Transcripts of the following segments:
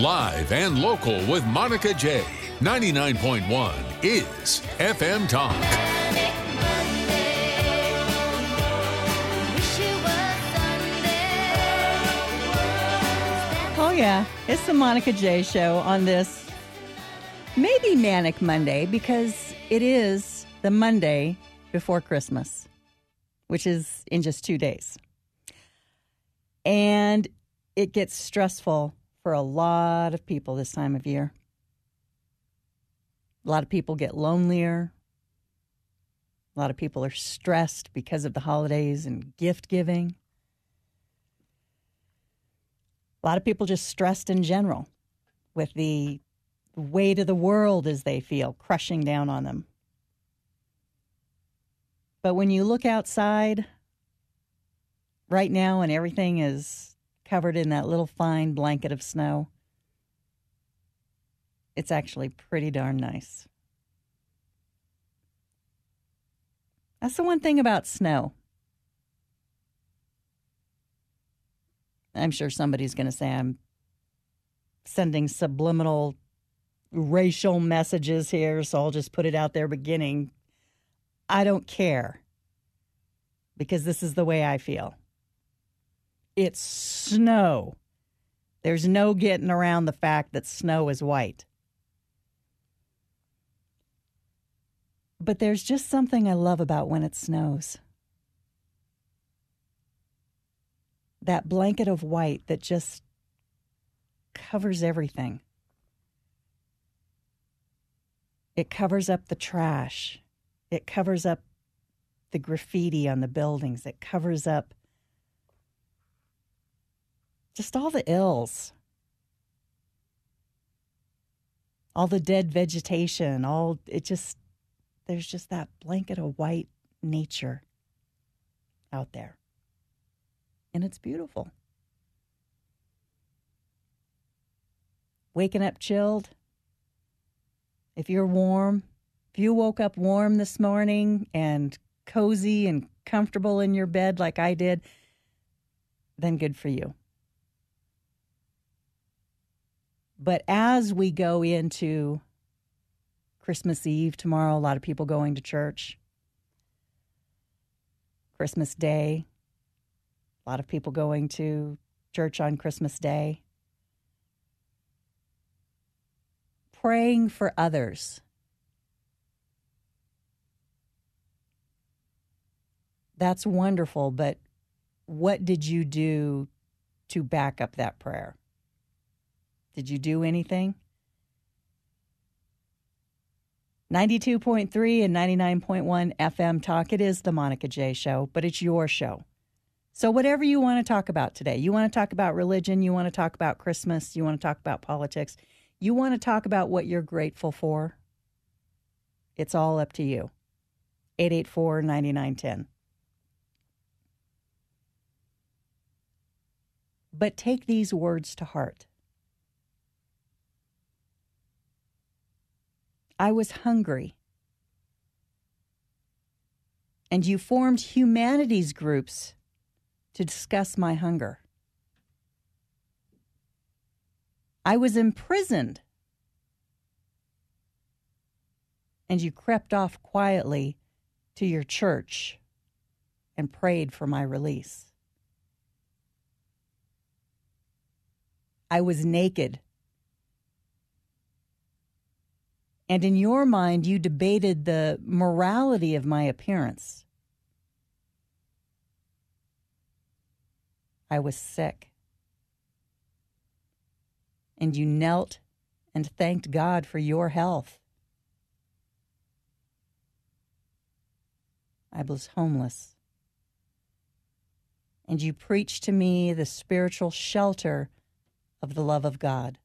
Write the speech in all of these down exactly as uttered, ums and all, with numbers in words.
Live and local with Monica J. ninety-nine point one is F M Talk. Oh, yeah. It's the Monica J. Show on this maybe Manic Monday, because it is the Monday before Christmas, which is in just two days. And it gets stressful for a lot of people this time of year. A lot of people get lonelier. A lot of people are stressed because of the holidays and gift giving. A lot of people just stressed in general with the weight of the world, as they feel, crushing down on them. But when you look outside right now and everything is covered in that little fine blanket of snow, it's actually pretty darn nice. That's the one thing about snow. I'm sure somebody's going to say I'm sending subliminal racial messages here, so I'll just put it out there beginning. I don't care, because this is the way I feel. It's snow. There's no getting around the fact that snow is white. But there's just something I love about when it snows. That blanket of white that just covers everything. It covers up the trash. It covers up the graffiti on the buildings. It covers up just all the ills. All the dead vegetation, all it just there's just that blanket of white nature out there. And it's beautiful. Waking up chilled. If you're warm, if you woke up warm this morning and cozy and comfortable in your bed like I did, then good for you. But as we go into Christmas Eve tomorrow, a lot of people going to church. Christmas Day, a lot of people going to church on Christmas Day. Praying for others. That's wonderful, but what did you do to back up that prayer? Did you do anything? ninety-two point three and ninety-nine point one F M Talk. It is the Monica J. Show, but it's your show. So whatever you want to talk about today, you want to talk about religion, you want to talk about Christmas, you want to talk about politics, you want to talk about what you're grateful for, it's all up to you. eight eight four, nine nine one zero. But take these words to heart. I was hungry, and you formed humanities groups to discuss my hunger. I was imprisoned, and you crept off quietly to your church and prayed for my release. I was naked, and in your mind, you debated the morality of my appearance. I was sick, and you knelt and thanked God for your health. I was homeless, and you preached to me the spiritual shelter of the love of God.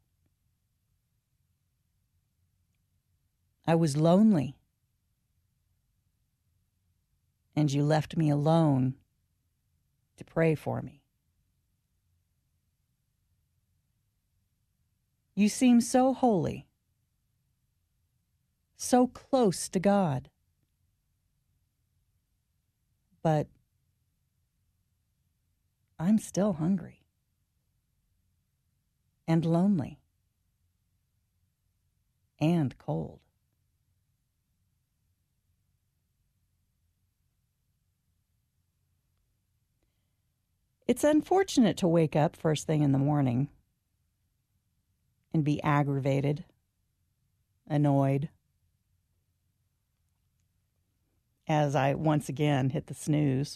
I was lonely, and you left me alone to pray for me. You seem so holy, so close to God, but I'm still hungry and lonely. and cold. It's unfortunate to wake up first thing in the morning and be aggravated, annoyed, as I once again hit the snooze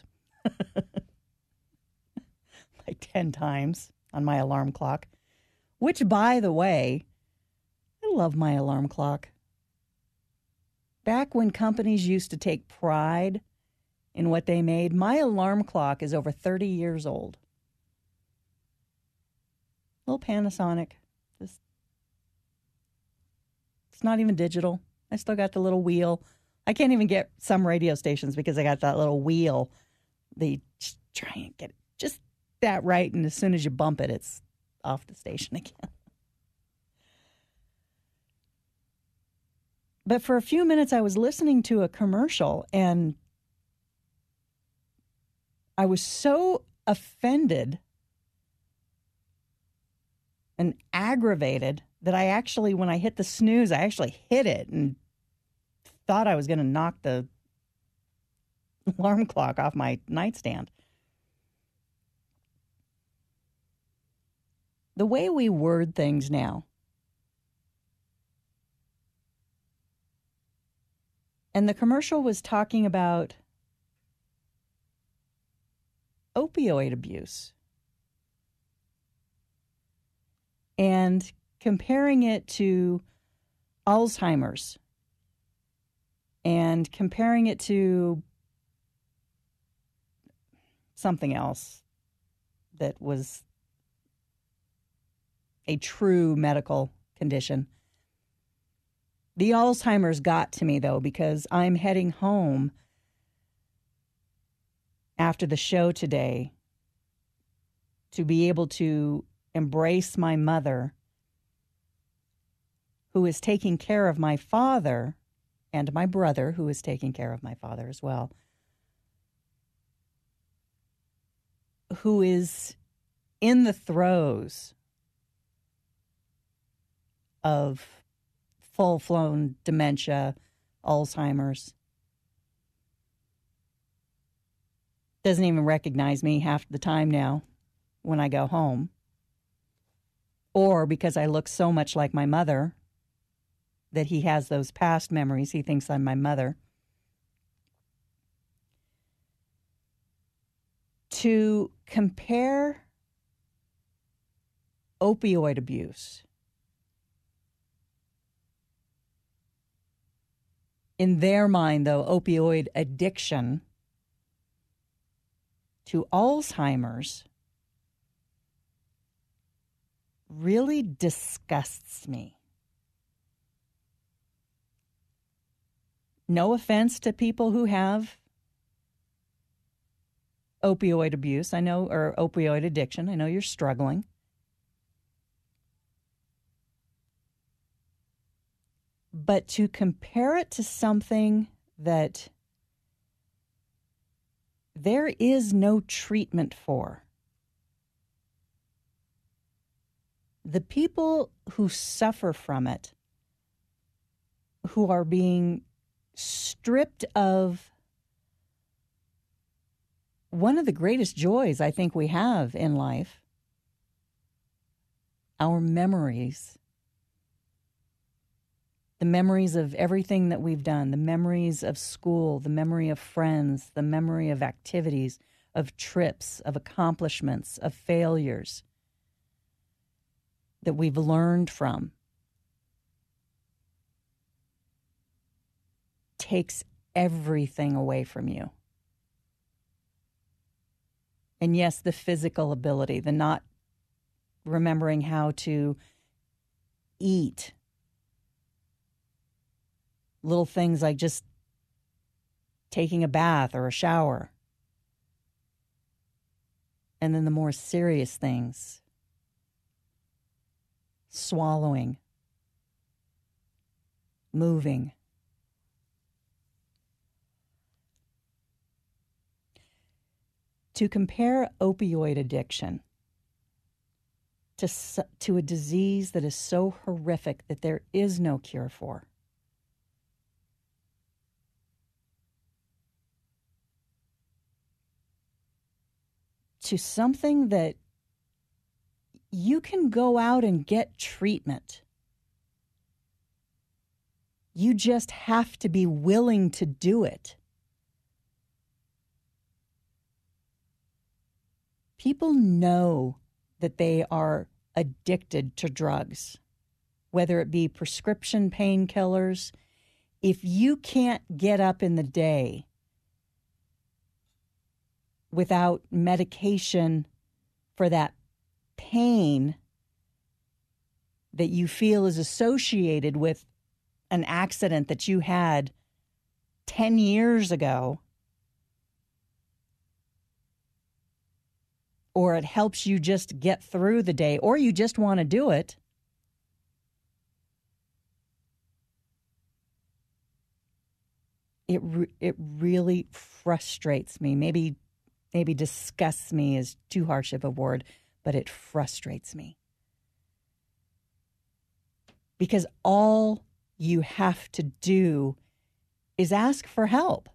like ten times on my alarm clock, which, by the way, I love my alarm clock. Back when companies used to take pride in what they made, my alarm clock is over thirty years old. Little Panasonic. Just, it's not even digital. I still got the little wheel. I can't even get some radio stations because I got that little wheel. They try and get it just that right, and as soon as you bump it, it's off the station again. But for a few minutes, I was listening to a commercial, and I was so offended and aggravated that I actually, when I hit the snooze, I actually hit it and thought I was going to knock the alarm clock off my nightstand. The way we word things now, and the commercial was talking about opioid abuse and comparing it to Alzheimer's and comparing it to something else that was a true medical condition. The Alzheimer's got to me, though, because I'm heading home after the show today to be able to embrace my mother, who is taking care of my father, and my brother, who is taking care of my father as well, who is in the throes of full-blown dementia, Alzheimer's. Doesn't even recognize me half the time now when I go home. Or because I look so much like my mother that he has those past memories. He thinks I'm my mother. To compare opioid abuse in their mind, though, opioid addiction to Alzheimer's really disgusts me. No offense to people who have opioid abuse, I know, or opioid addiction. I know you're struggling. But to compare it to something that there is no treatment for, the people who suffer from it, who are being stripped of one of the greatest joys I think we have in life, our memories, the memories of everything that we've done, the memories of school, the memory of friends, the memory of activities, of trips, of accomplishments, of failures that we've learned from, takes everything away from you. And yes, the physical ability, the not remembering how to eat, little things like just taking a bath or a shower. And then the more serious things, swallowing, moving. To compare opioid addiction to, to a disease that is so horrific that there is no cure for. To something that you can go out and get treatment. You just have to be willing to do it. People know that they are addicted to drugs, whether it be prescription painkillers. If you can't get up in the day without medication for that pain that you feel is associated with an accident that you had ten years ago, or it helps you just get through the day, or you just want to do it, it re- it really frustrates me. Maybe maybe disgusts me is too harsh of a word, but it frustrates me. Because all you have to do is ask for help.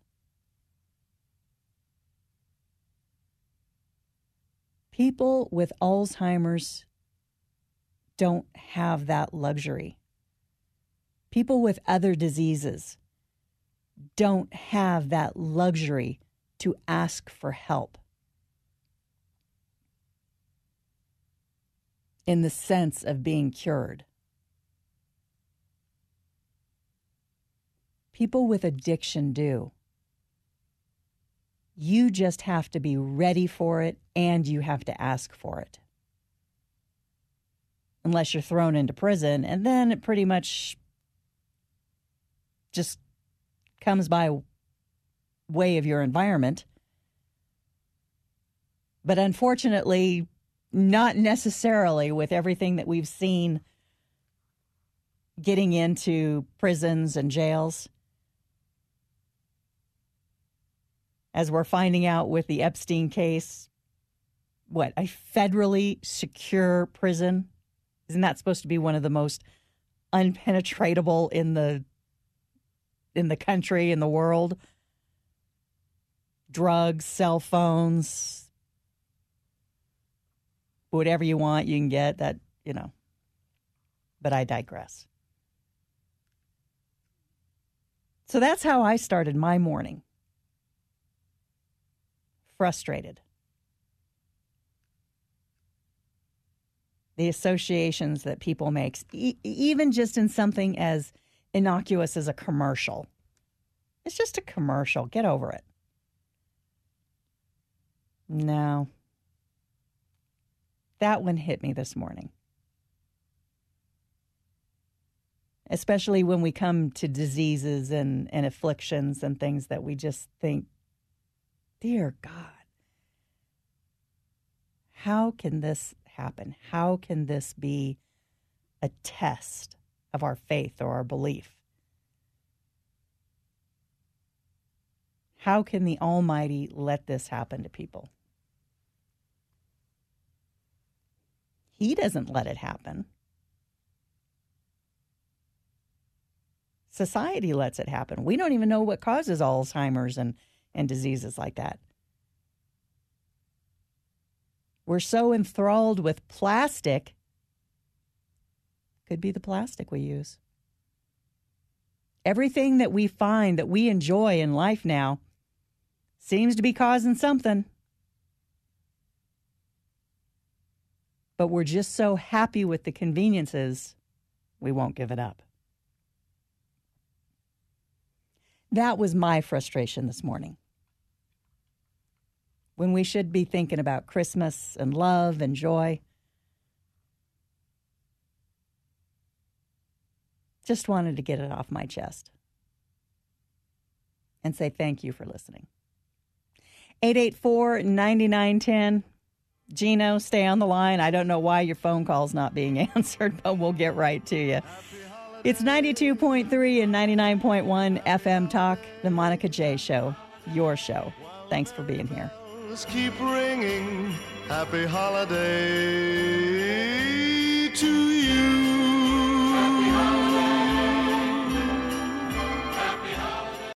People with Alzheimer's don't have that luxury. People with other diseases don't have that luxury to ask for help. In the sense of being cured. People with addiction do. You just have to be ready for it, and you have to ask for it. Unless you're thrown into prison, and then it pretty much just comes by way of your environment. But unfortunately, not necessarily with everything that we've seen getting into prisons and jails. As we're finding out with the Epstein case, what, a federally secure prison? Isn't that supposed to be one of the most unpenetratable in the in the country, in the world? Drugs, cell phones, whatever you want, you can get that, you know. But I digress. So that's how I started my morning. Frustrated. The associations that people make, e- even just in something as innocuous as a commercial. It's just a commercial. Get over it. No. That one hit me this morning. Especially when we come to diseases and, and afflictions and things that we just think, dear God, how can this happen? How can this be a test of our faith or our belief? How can the Almighty let this happen to people? He doesn't let it happen. Society lets it happen. We don't even know what causes Alzheimer's and, and diseases like that. We're so enthralled with plastic. Could be the plastic we use. Everything that we find that we enjoy in life now seems to be causing something. But we're just so happy with the conveniences, we won't give it up. That was my frustration this morning. When we should be thinking about Christmas and love and joy. Just wanted to get it off my chest. And say thank you for listening. eight eight four, nine nine one zero. Gino, stay on the line. I don't know why your phone call's not being answered, but we'll get right to you. It's ninety-two point three and ninety-nine point one F M Talk, the Monica J Show, your show. Thanks for being here. Bells keep ringing, happy holiday to you. Happy holiday, happy holiday.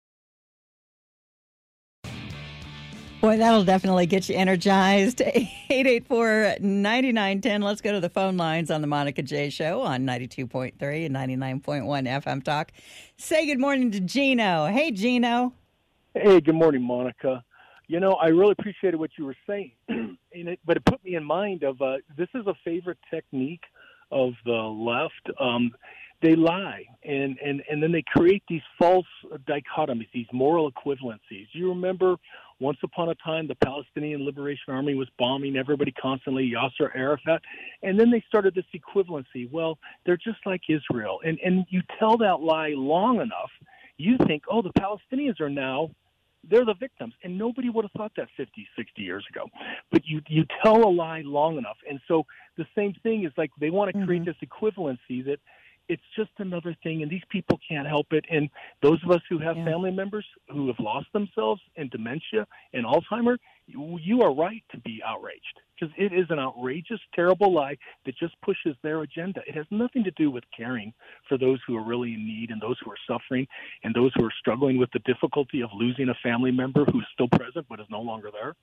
Boy, that'll definitely get you energized. eight eight four, nine nine one zero. Let's go to the phone lines on the Monica J Show on ninety-two point three and ninety-nine point one F M Talk. Say good morning to Gino. Hey, Gino. Hey, good morning, Monica. You know, I really appreciated what you were saying, and it, but it put me in mind of uh, this is a favorite technique of the left. Um, they lie, and, and, and then they create these false dichotomies, these moral equivalencies. You remember once upon a time the Palestinian Liberation Army was bombing everybody constantly, Yasser Arafat, and then they started this equivalency. Well, they're just like Israel, and, and you tell that lie long enough, you think, oh, the Palestinians are now they're the victims, and nobody would have thought that fifty, sixty years ago. But you you tell a lie long enough, and so the same thing is like they want to create mm-hmm. this equivalency that it's just another thing, and these people can't help it. And those of us who have yeah. family members who have lost themselves in dementia and Alzheimer, you, you are right to be outraged because it is an outrageous, terrible lie that just pushes their agenda. It has nothing to do with caring for those who are really in need and those who are suffering and those who are struggling with the difficulty of losing a family member who is still present but is no longer there.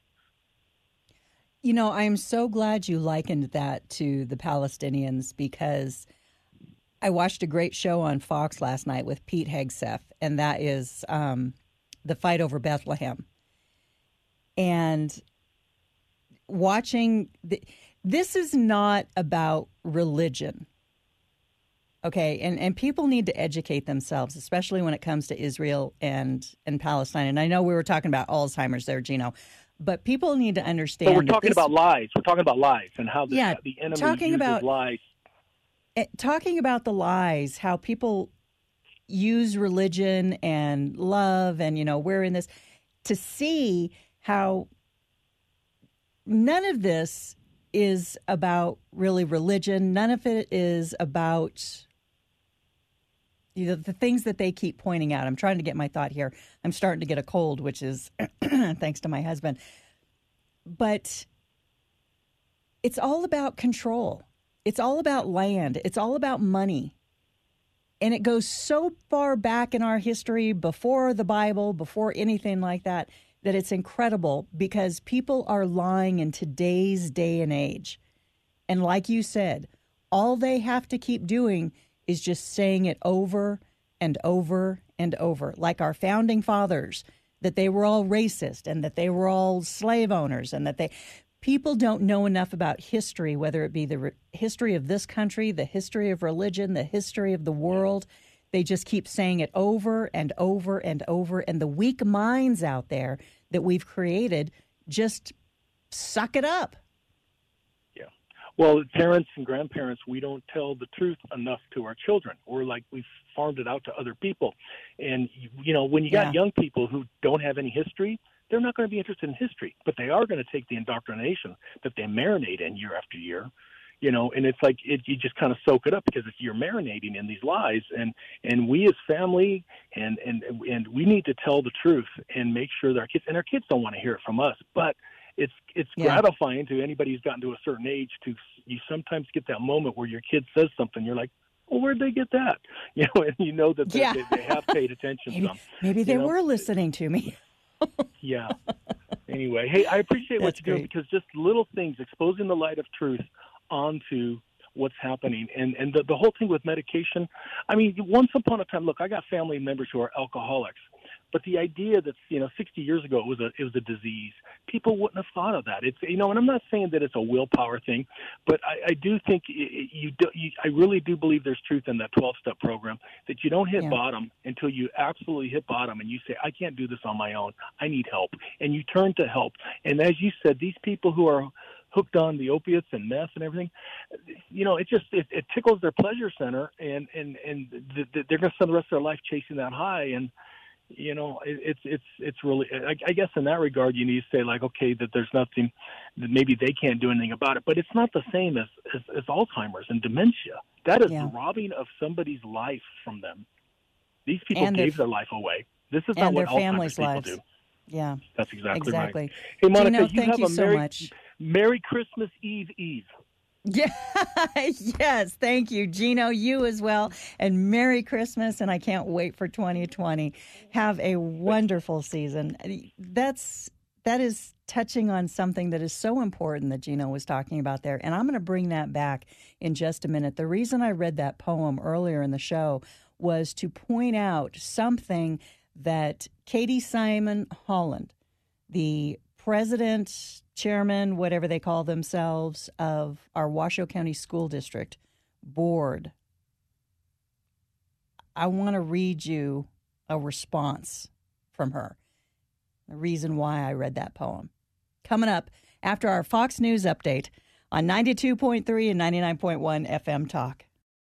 You know, I'm so glad you likened that to the Palestinians because I watched a great show on Fox last night with Pete Hegseth, and that is um, The Fight Over Bethlehem. And watching, the, this is not about religion, okay? And and people need to educate themselves, especially when it comes to Israel and, and Palestine. And I know we were talking about Alzheimer's there, Gino, but people need to understand. But we're talking this, about lies. We're talking about lies and how the, yeah, the enemy talking uses about, lies. Talking about the lies, how people use religion and love, and, you know, we're in this, to see how none of this is about really religion. None of it is about, you know, the things that they keep pointing out. I'm trying to get my thought here. I'm starting to get a cold, which is thanks to my husband. But it's all about control. It's all about land. It's all about money. And it goes so far back in our history, before the Bible, before anything like that, that it's incredible because people are lying in today's day and age. And like you said, all they have to keep doing is just saying it over and over and over, like our founding fathers, that they were all racist and that they were all slave owners and that they... People don't know enough about history, whether it be the re- history of this country, the history of religion, the history of the world. They just keep saying it over and over and over. And the weak minds out there that we've created just suck it up. Yeah. Well, parents and grandparents, we don't tell the truth enough to our children. We're like we've farmed it out to other people. And, you know, when you got yeah. young people who don't have any history, they're not going to be interested in history, but they are going to take the indoctrination that they marinate in year after year, you know, and it's like it, you just kind of soak it up because it's, you're marinating in these lies. And, and we as family and, and, and we need to tell the truth and make sure that our kids, and our kids don't want to hear it from us, but it's, it's yeah. gratifying to anybody who's gotten to a certain age to, you sometimes get that moment where your kid says something, you're like, well, where'd they get that? You know, and you know that they, yeah. they, they have paid attention. maybe, some, maybe they you know? were listening to me. Yeah. Anyway, hey, I appreciate what That's you're doing great. because just little things, exposing the light of truth onto what's happening. And, and the, the whole thing with medication, I mean, once upon a time, look, I got family members who are alcoholics. But the idea that, you know, sixty years ago it was a it was a disease, people wouldn't have thought of that. It's, you know, and I'm not saying that it's a willpower thing, but I, I do think it, you, do, you I really do believe there's truth in that twelve-step program, that you don't hit yeah. bottom until you absolutely hit bottom and you say, I can't do this on my own. I need help. And you turn to help. And as you said, these people who are hooked on the opiates and meth and everything, you know, it just it, it tickles their pleasure center, and and and th- th- they're going to spend the rest of their life chasing that high. And you know, it, it's it's it's really. I, I guess in that regard, you need to say like, okay, that there's nothing, that maybe they can't do anything about it, but it's not the same as as, as Alzheimer's and dementia. That is yeah. robbing of somebody's life from them. These people and gave their, their life away. This is not what Alzheimer's people lives. do. Yeah. That's exactly, exactly. right. Hey, Monica, Gino, you thank have you a so Merry, much. Merry Christmas Eve Eve. Yeah, yes, thank you, Gino. You as well, and Merry Christmas. And I can't wait for twenty twenty. Have a wonderful season. That's that is touching on something that is so important that Gino was talking about there, and I'm going to bring that back in just a minute. The reason I read that poem earlier in the show was to point out something that Katie Simon Holland, the president, chairman, whatever they call themselves, of our Washoe County School District board. I want to read you a response from her, the reason why I read that poem. Coming up after our Fox News update on ninety-two point three and ninety-nine point one F M Talk.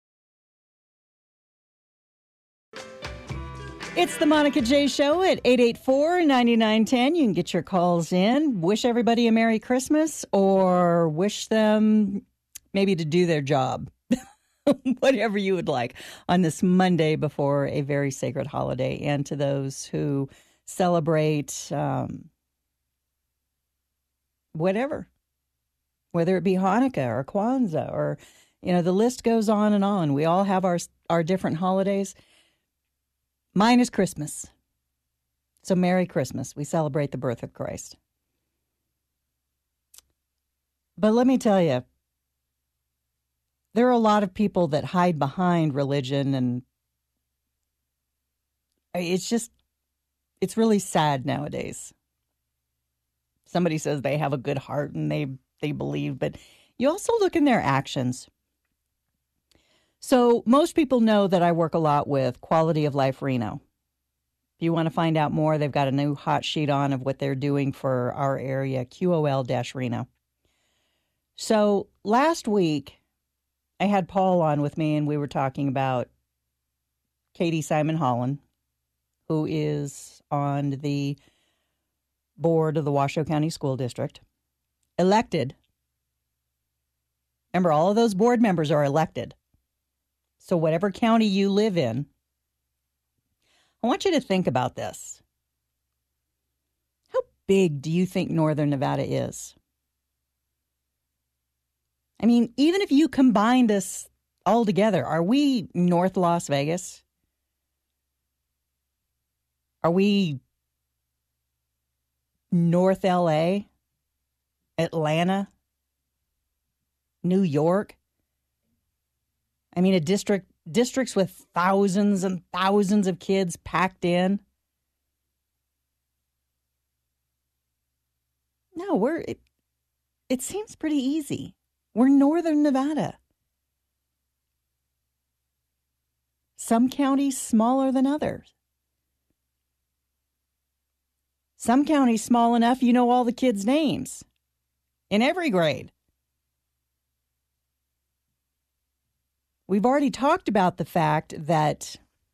It's the Monica J. Show at eight eight four, nine nine one zero. You can get your calls in. Wish everybody a Merry Christmas or wish them maybe to do their job. Whatever you would like on this Monday before a very sacred holiday. And to those who celebrate um, whatever, whether it be Hanukkah or Kwanzaa or, you know, the list goes on and on. We all have our our different holidays. Mine is Christmas. So Merry Christmas. We celebrate the birth of Christ. But let me tell you, there are a lot of people that hide behind religion, and it's just, it's really sad nowadays. Somebody says they have a good heart and they, they believe, but you also look in their actions. So most people know that I work a lot with Quality of Life Reno. If you want to find out more, they've got a new hot sheet on of what they're doing for our area, Q O L Reno. So last week, I had Paul on with me, and we were talking about Katie Simon Holland, who is on the board of the Washoe County School District, elected. Remember, all of those board members are elected. So whatever county you live in, I want you to think about this. How big do you think Northern Nevada is? I mean, even if you combined us all together, are we North Las Vegas? Are we North L A? Atlanta? New York? I mean, a district, districts with thousands and thousands of kids packed in. No, we're, it, it seems pretty easy. We're Northern Nevada. Some counties smaller than others. Some counties small enough you know all the kids' names in every grade. We've already talked about the fact that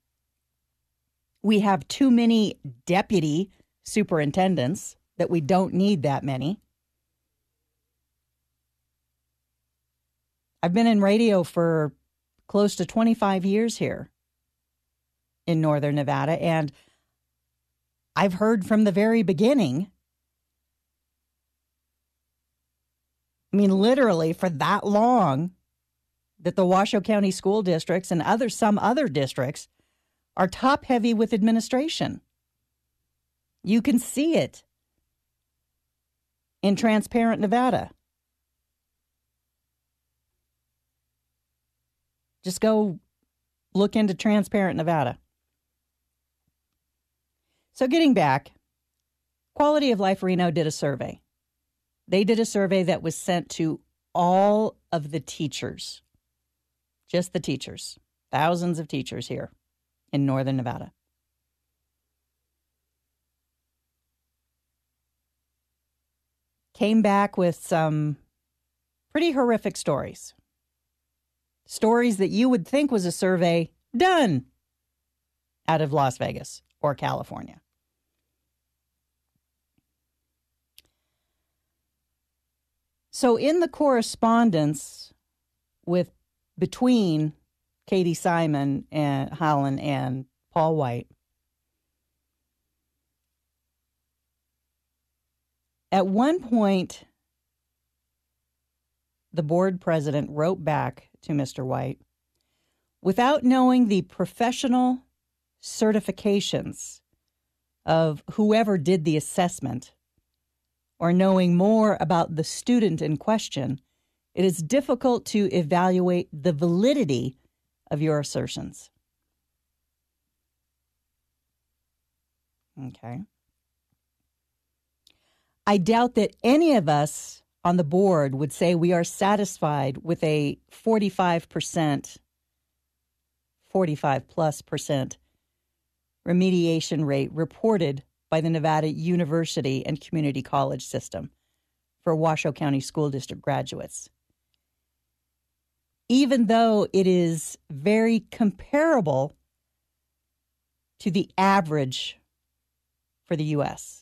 we have too many deputy superintendents, that we don't need that many. I've been in radio for close to twenty-five years here in Northern Nevada, and I've heard from the very beginning, I mean, literally for that long, that the Washoe County school districts and other some other districts are top-heavy with administration. You can see it in Transparent Nevada. Just go look into Transparent Nevada. So getting back, Quality of Life Reno did a survey. They did a survey that was sent to all of the teachers. Just the teachers. Thousands of teachers here in Northern Nevada. Came back with some pretty horrific stories. Stories that you would think was a survey done out of Las Vegas or California. So in the correspondence with between Katie Simon and Holland and Paul White, At one point, the board president wrote back to Mister White, without knowing the professional certifications of whoever did the assessment or knowing more about the student in question, it is difficult to evaluate the validity of your assertions. Okay. I doubt that any of us on the board would say we are satisfied with a forty-five percent, forty-five plus percent remediation rate reported by the Nevada University and Community College system for Washoe County School District graduates, even though it is very comparable to the average for the U S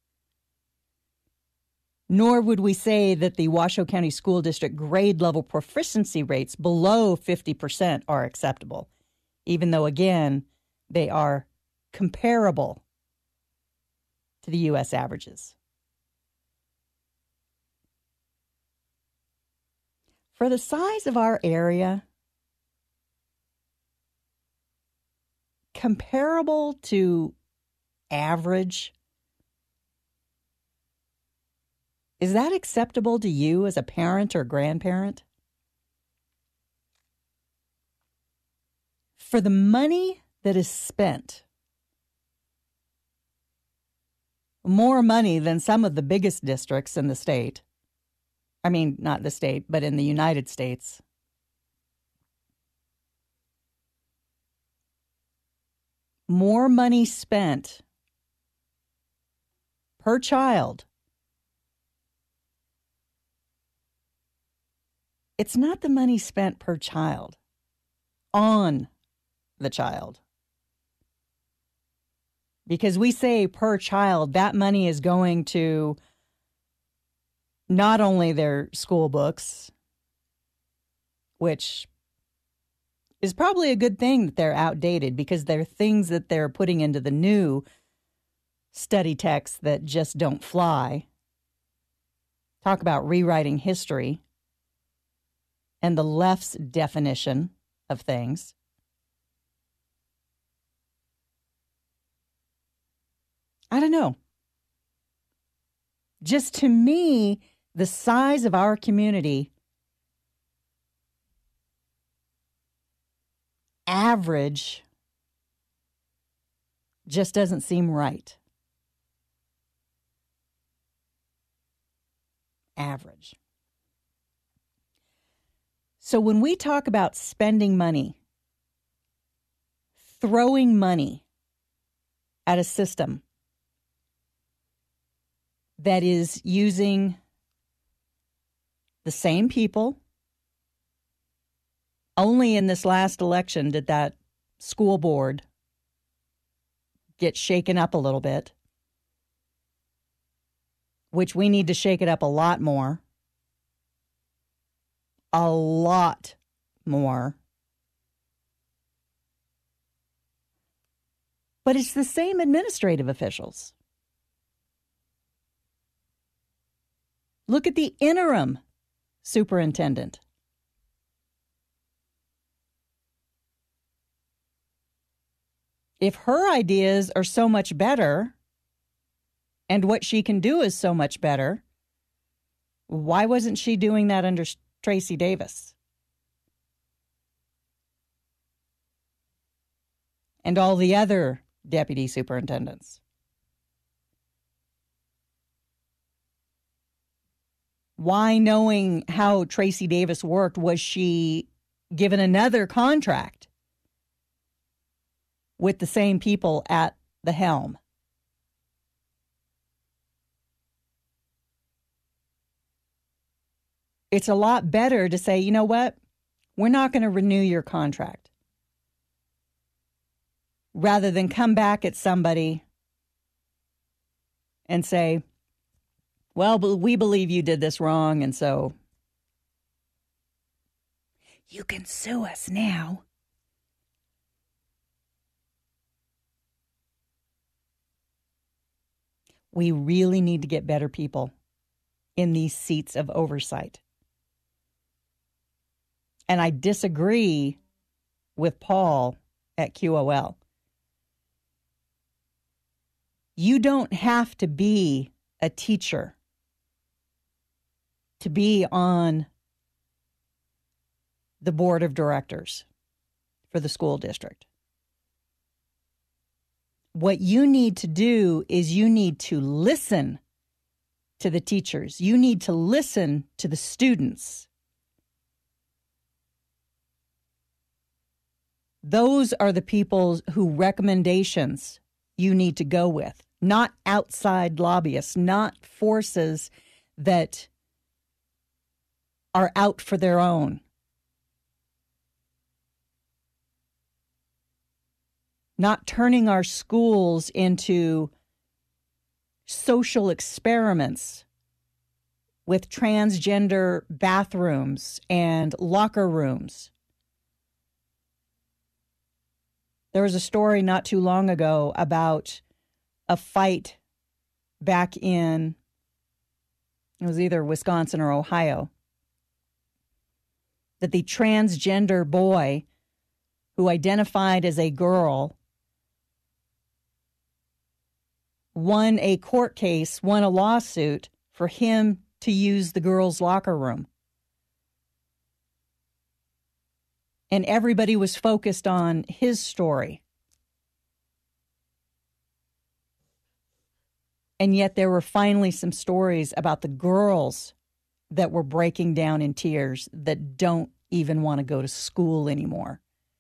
Nor would we say that the Washoe County School District grade level proficiency rates below fifty percent are acceptable, even though, again, they are comparable to the U S averages. For the size of our area, comparable to average, is that acceptable to you as a parent or grandparent? For the money that is spent, more money than some of the biggest districts in the state, I mean, not the state, but in the United States, more money spent per child. It's not the money spent per child on the child. Because we say per child, that money is going to not only their school books, which is probably a good thing that they're outdated because they're things that they're putting into the new study texts that just don't fly. Talk about rewriting history and the left's definition of things. I don't know. Just to me, the size of our community, average, just doesn't seem right. Average. So when we talk about spending money, throwing money at a system that is using the same people, only in this last election did that school board get shaken up a little bit, which we need to shake it up a lot more. A lot more. But it's the same administrative officials. Look at the interim superintendent. If her ideas are so much better and what she can do is so much better, why wasn't she doing that under Tracy Davis? And all the other deputy superintendents. Why, knowing how Tracy Davis worked, was she given another contract with the same people at the helm? It's a lot better to say, you know what, we're not going to renew your contract, rather than come back at somebody and say, well, we believe you did this wrong, and so you can sue us now. We really need to get better people in these seats of oversight. And I disagree with Paul at Q O L. You don't have to be a teacher to be on the board of directors for the school district. What you need to do is you need to listen to the teachers. You need to listen to the students. Those are the people who recommendations you need to go with, not outside lobbyists, not forces that are out for their own. Not turning our schools into social experiments with transgender bathrooms and locker rooms. There was a story not too long ago about a fight back in, it was either Wisconsin or Ohio, that the transgender boy who identified as a girl won a court case, won a lawsuit for him to use the girls' locker room. And everybody was focused on his story. And yet there were finally some stories about the girls that were breaking down in tears that don't even want to go to school anymore.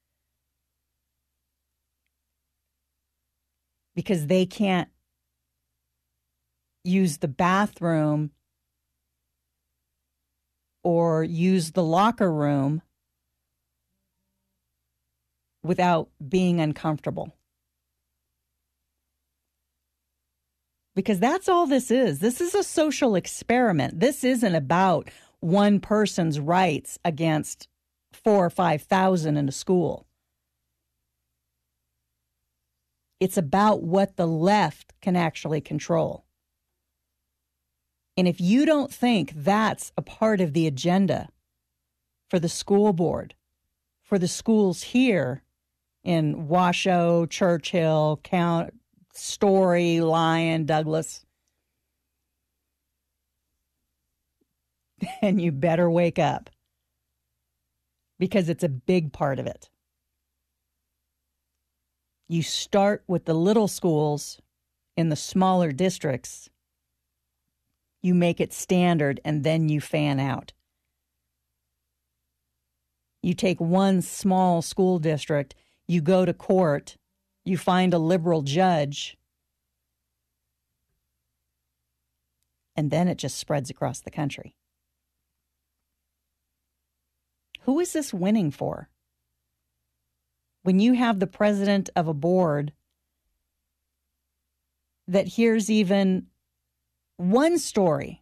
Because they can't use the bathroom or use the locker room without being uncomfortable. Because that's all this is. This is a social experiment. This isn't about one person's rights against four or five thousand in a school. It's about what the left can actually control. And if you don't think that's a part of the agenda for the school board, for the schools here in Washoe, Churchill, Count, Story, Lyon, Douglas, then you better wake up, because it's a big part of it. You start with the little schools in the smaller districts. You make it standard, and then you fan out. You take one small school district, you go to court, you find a liberal judge, and then it just spreads across the country. Who is this winning for? When you have the president of a board that hears even one story,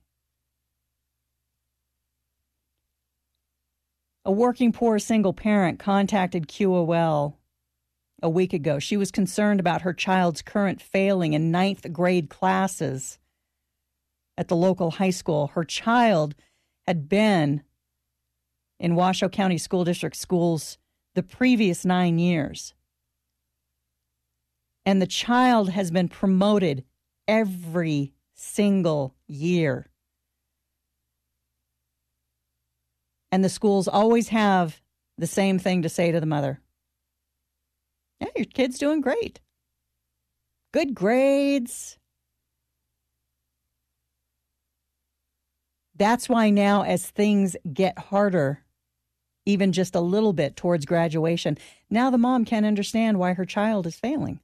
a working poor single parent contacted Q O L a week ago. She was concerned about her child's current failing in ninth grade classes at the local high school. Her child had been in Washoe County School District schools the previous nine years. And the child has been promoted every single year. And the schools always have the same thing to say to the mother. Yeah, your kid's doing great. Good grades. That's why now, as things get harder, even just a little bit towards graduation, now the mom can't understand why her child is failing.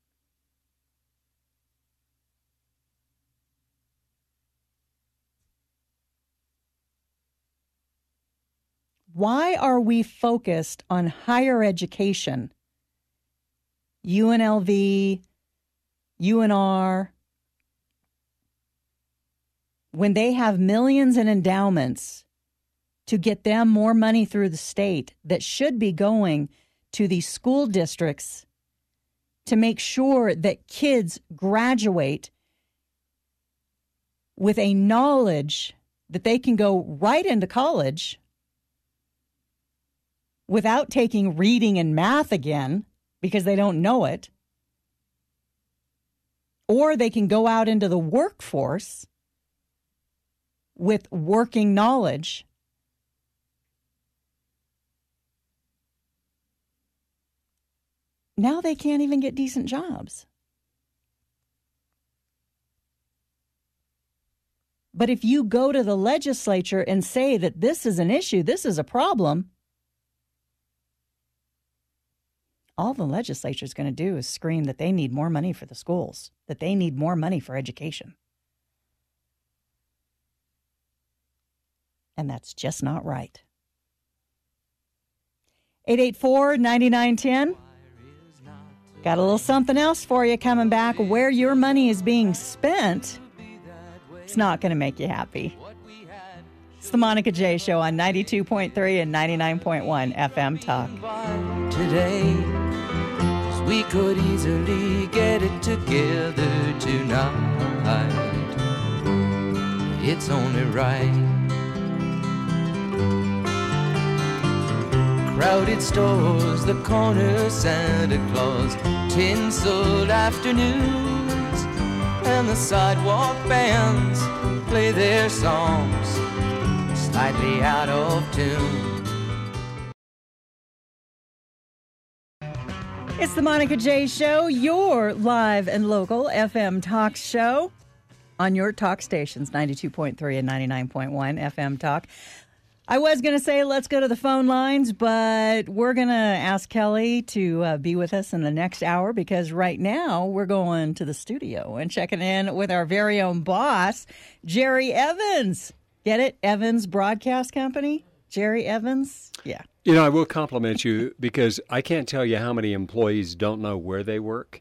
Why are we focused on higher education? U N L V, U N R, when they have millions in endowments to get them more money through the state that should be going to these school districts to make sure that kids graduate with a knowledge that they can go right into college without taking reading and math again because they don't know it, or they can go out into the workforce with working knowledge. Now they can't even get decent jobs. But if you go to the legislature and say that this is an issue, this is a problem, all the legislature is going to do is scream that they need more money for the schools, that they need more money for education. And that's just not right. eight eight four, nine nine one zero. Got a little something else for you coming back. Where your money is being spent, it's not going to make you happy. It's the Monica J Show on ninety-two point three and ninety-nine point one F M Talk. Today, 'cause we could easily get it together tonight. It's only right. Crowded stores, the corner Santa Claus, tinseled afternoons, and the sidewalk bands play their songs slightly out of tune. It's the Monica J Show, your live and local F M talk show on your talk stations, ninety-two point three and ninety-nine point one F M Talk. I was going to say let's go to the phone lines, but we're going to ask Kelly to uh, be with us in the next hour because right now we're going to the studio and checking in with our very own boss, Jerry Evans. Get it? Evans Broadcast Company? Jerry Evans? Yeah. You know, I will compliment you because I can't tell you how many employees don't know where they work.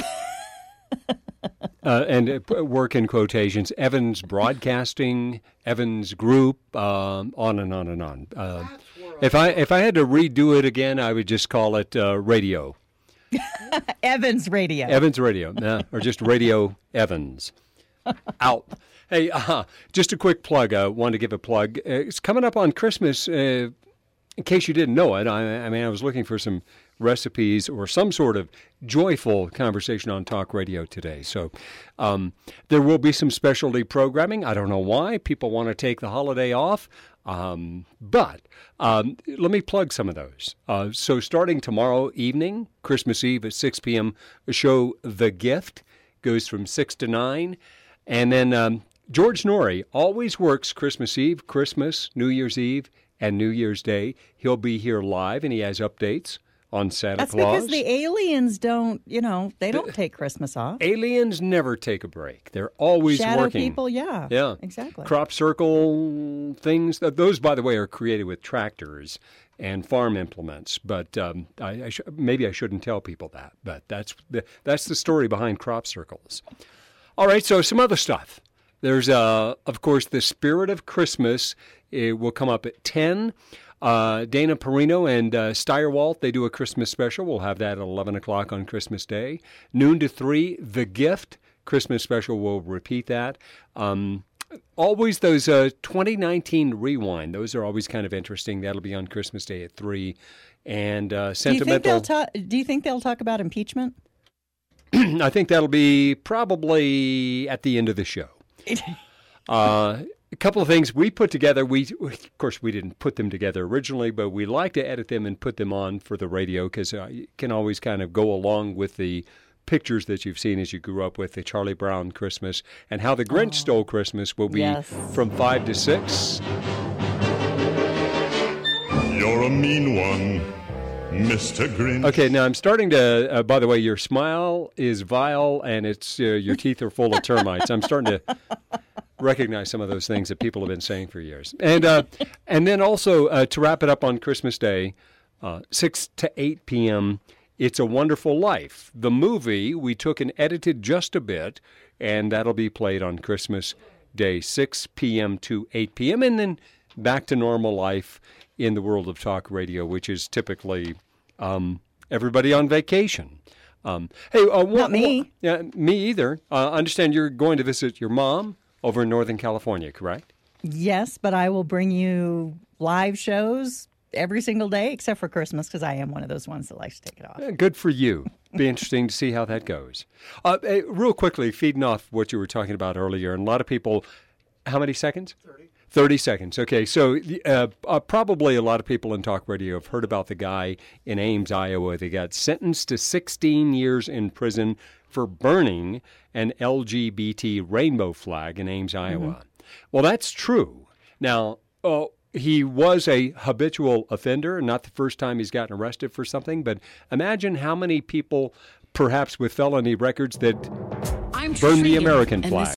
Uh, and uh, work in quotations, Evans Broadcasting, Evans Group, um, on and on and on. Uh, if I if I had to redo it again, I would just call it uh, radio. Evans Radio. Evans Radio, nah, or just Radio Evans. Out. Hey, uh, just a quick plug. I uh, wanted to give a plug. Uh, it's coming up on Christmas. Uh, in case you didn't know it, I, I mean, I was looking for some recipes or some sort of joyful conversation on talk radio today. So um, there will be some specialty programming. I don't know why people want to take the holiday off, um, but um, let me plug some of those. Uh, so starting tomorrow evening, Christmas Eve at six p.m., a show The Gift goes from six to nine. And then um, George Norrie always works Christmas Eve, Christmas, New Year's Eve, and New Year's Day. He'll be here live, and he has updates on Santa That's Claus. That's because the aliens don't, you know, they don't take Christmas off. Aliens never take a break. They're always Shadow working. people, yeah. Yeah. Exactly. Crop circle things. Those, by the way, are created with tractors and farm implements. But um, I, I sh- maybe I shouldn't tell people that. But that's the, that's the story behind crop circles. All right, so some other stuff. There's, uh, of course, the Spirit of Christmas. It will come up at ten. Uh, Dana Perino and uh, Steyerwalt, they do a Christmas special. We'll have that at eleven o'clock on Christmas Day. Noon to three, The Gift. Christmas special, we'll repeat that. Um, always those uh, twenty nineteen Rewind. Those are always kind of interesting. That'll be on Christmas Day at three. And uh, Sentimental... Do you, think they'll ta- do you think they'll talk about impeachment? I think that'll be probably at the end of the show. uh, a couple of things we put together. We, of course, we didn't put them together originally, but we like to edit them and put them on for the radio because uh, you can always kind of go along with the pictures that you've seen as you grew up with the Charlie Brown Christmas and How the Grinch oh. Stole Christmas will be yes. from five to six. You're a mean one, Mister Grinch. Okay, now I'm starting to, uh, by the way, your smile is vile and it's uh, your teeth are full of termites. I'm starting to recognize some of those things that people have been saying for years. And uh, and then also, uh, to wrap it up on Christmas Day, uh, six to eight p.m., It's a Wonderful Life. The movie, we took and edited just a bit, and that'll be played on Christmas Day, six p.m. to eight p.m., and then back to normal life in the world of talk radio, which is typically um, everybody on vacation. Um, hey, uh, one, Not me. One, yeah, me either. I uh, understand you're going to visit your mom over in Northern California, correct? Yes, but I will bring you live shows every single day except for Christmas because I am one of those ones that likes to take it off. Eh, Good for you. Be interesting to see how that goes. Uh, eh, real quickly, feeding off what you were talking about earlier, and a lot of people, how many seconds? thirty. thirty seconds. Okay, so uh, uh, probably a lot of people in talk radio have heard about the guy in Ames, Iowa that got sentenced to sixteen years in prison for burning an L G B T rainbow flag in Ames, Iowa. Mm-hmm. Well, that's true. Now, uh, he was a habitual offender, not the first time he's gotten arrested for something, but imagine how many people, perhaps with felony records, that I'm burn the Trish Regan, American and flag. this